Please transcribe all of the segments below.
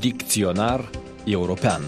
Dicționar european.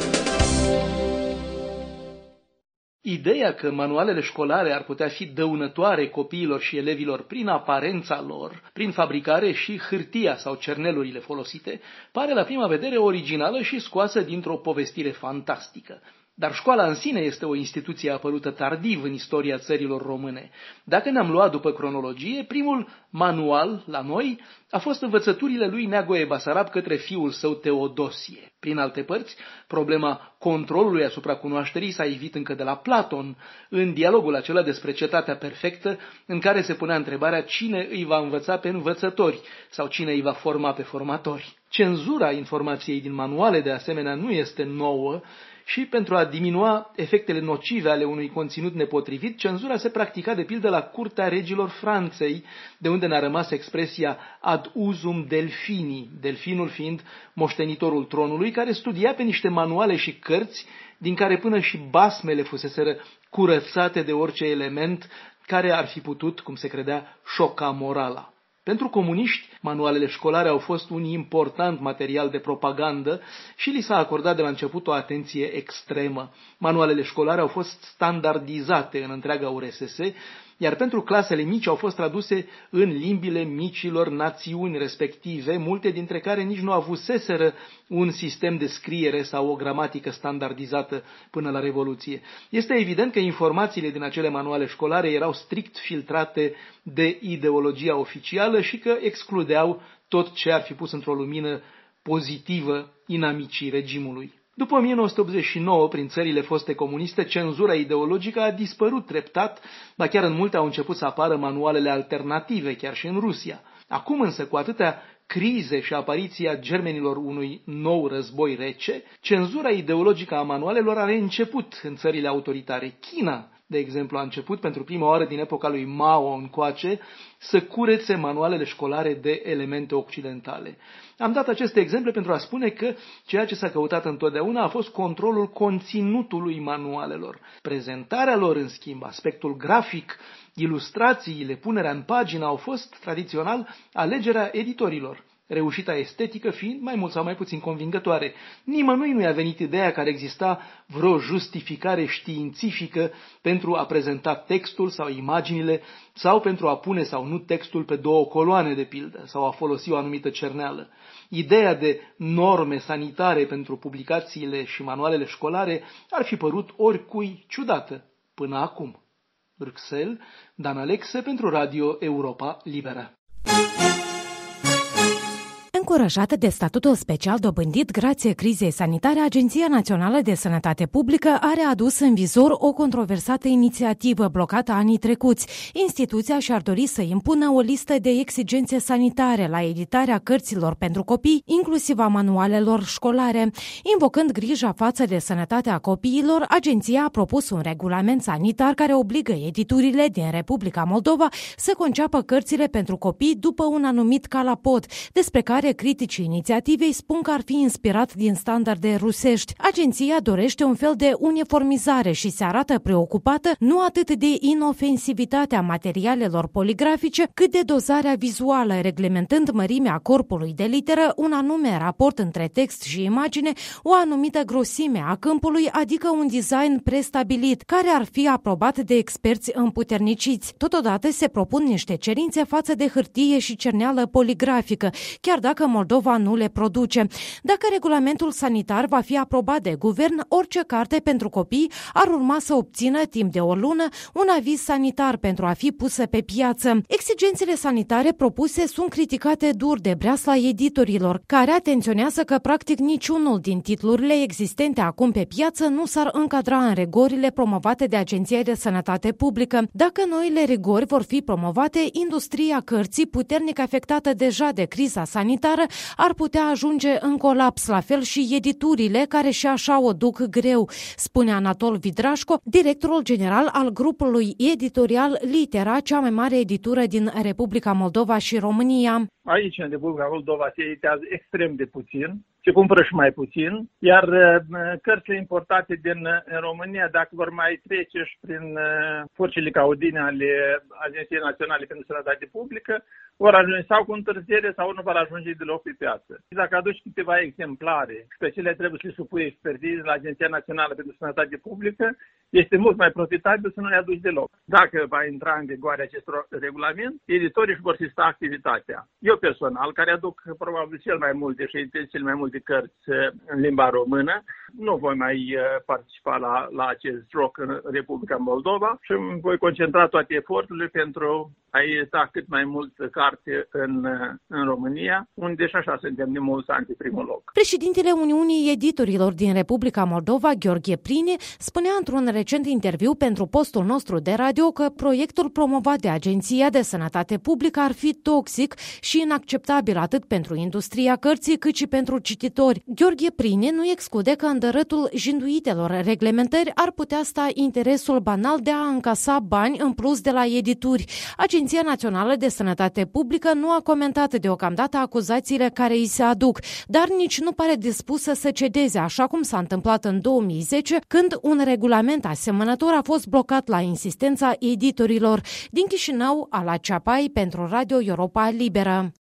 Ideea că manualele școlare ar putea fi dăunătoare copiilor și elevilor prin aparența lor, prin fabricare și hârtia sau cernelurile folosite, pare la prima vedere originală și scoasă dintr-o povestire fantastică. Dar școala în sine este o instituție apărută tardiv în istoria țărilor române. Dacă ne-am luat după cronologie, primul manual la noi a fost învățăturile lui Neagoe Basarab către fiul său Teodosie. Prin alte părți, problema controlului asupra cunoașterii s-a ivit încă de la Platon, în dialogul acela despre cetatea perfectă, în care se punea întrebarea cine îi va învăța pe învățători sau cine îi va forma pe formatori. Cenzura informației din manuale, de asemenea, nu este nouă, și pentru a diminua efectele nocive ale unui conținut nepotrivit, cenzura se practica de pildă la curtea regilor Franței, de unde ne-a rămas expresia ad usum delphini, delfinul fiind moștenitorul tronului, care studia pe niște manuale și cărți, din care până și basmele fuseseră curățate de orice element care ar fi putut, cum se credea, șoca morala. Pentru comuniști, manualele școlare au fost un important material de propagandă și li s-a acordat de la început o atenție extremă. Manualele școlare au fost standardizate în întreaga URSS, iar pentru clasele mici au fost traduse în limbile micilor națiuni respective, multe dintre care nici nu avuseseră un sistem de scriere sau o gramatică standardizată până la Revoluție. Este evident că informațiile din acele manuale școlare erau strict filtrate de ideologia oficială și că excludeau tot ce ar fi pus într-o lumină pozitivă inamicii regimului. După 1989, prin țările foste comuniste, cenzura ideologică a dispărut treptat, dar chiar în multe au început să apară manualele alternative, chiar și în Rusia. Acum însă, cu atâtea crize și apariția germenilor unui nou război rece, cenzura ideologică a manualelor are început în țările autoritare. China, de exemplu, a început pentru prima oară din epoca lui Mao încoace să curețe manualele școlare de elemente occidentale. Am dat aceste exemple pentru a spune că ceea ce s-a căutat întotdeauna a fost controlul conținutului manualelor. Prezentarea lor, în schimb, aspectul grafic, ilustrațiile, punerea în pagină au fost, tradițional, alegerea editorilor, reușita estetică fiind mai mult sau mai puțin convingătoare. Nimănui nu i-a venit ideea că ar exista vreo justificare științifică pentru a prezenta textul sau imaginile, sau pentru a pune sau nu textul pe două coloane, de pildă, sau a folosi o anumită cerneală. Ideea de norme sanitare pentru publicațiile și manualele școlare ar fi părut oricui ciudată până acum. Bruxelles, Dan Alexe pentru Radio Europa Liberă. Încurajată de statutul special dobândit grație crizei sanitare, Agenția Națională de Sănătate Publică are adus în vizor o controversată inițiativă blocată anii trecuți. Instituția și-ar dori să impună o listă de exigențe sanitare la editarea cărților pentru copii, inclusiv a manualelor școlare. Invocând grija față de sănătatea copiilor, agenția a propus un regulament sanitar care obligă editurile din Republica Moldova să conceapă cărțile pentru copii după un anumit calapot, despre care criticii inițiativei spun că ar fi inspirat din standarde rusești. Agenția dorește un fel de uniformizare și se arată preocupată nu atât de inofensivitatea materialelor poligrafice, cât de dozarea vizuală, reglementând mărimea corpului de literă, un anume raport între text și imagine, o anumită grosime a câmpului, adică un design prestabilit, care ar fi aprobat de experți împuterniciți. Totodată se propun niște cerințe față de hârtie și cerneală poligrafică, chiar dacă Moldova nu le produce. Dacă regulamentul sanitar va fi aprobat de guvern, orice carte pentru copii ar urma să obțină timp de o lună un aviz sanitar pentru a fi pusă pe piață. Exigențele sanitare propuse sunt criticate dur de breasla editorilor, care atenționează că practic niciunul din titlurile existente acum pe piață nu s-ar încadra în rigorile promovate de Agenția de Sănătate Publică. Dacă noile rigori vor fi promovate, industria cărții, puternic afectată deja de criza sanitară, ar putea ajunge în colaps, la fel și editurile, care și așa o duc greu, spune Anatol Vidrașco, directorul general al grupului editorial Litera, cea mai mare editură din Republica Moldova și România. Aici, în Republica Moldova, se editează extrem de puțin, se cumpără și mai puțin, iar cărțile importate din România, dacă vor mai trece și prin furcile caudine ale Agenției Naționale pentru Sănătate Publică, ori ajunge sau cu întârziere sau nu vor ajunge deloc pe piață. Dacă aduci câteva exemplare pe cele trebuie să le supui expertize la Agenția Națională pentru Sănătate Publică, este mult mai profitabil să nu le aduci deloc. Dacă va intra în vigoare acest regulament, editorii își vor testa activitatea. Eu personal, care aduc probabil cel mai multe și editez cel mai multe cărți în limba română, nu voi mai participa la acest joc în Republica Moldova și îmi voi concentra toate eforturile pentru a edita cât mai mult carte în România, unde și așa suntem de mulți ani pe primul loc. Președintele Uniunii Editorilor din Republica Moldova, Gheorghe Prine, spunea într-un recent interviu pentru postul nostru de radio că proiectul promovat de Agenția de Sănătate Publică ar fi toxic și inacceptabil atât pentru industria cărții cât și pentru cititori. Gheorghe Prine nu exclude că în dărâtul jinduitelor reglementări ar putea sta interesul banal de a încasa bani în plus de la edituri. Agenția Națională de Sănătate Publică nu a comentat deocamdată acuzațiile care îi se aduc, dar nici nu pare dispusă să cedeze, așa cum s-a întâmplat în 2010, când un regulament asemănător a fost blocat la insistența editorilor. Din Chișinău, Ala Ceapai pentru Radio Europa Liberă.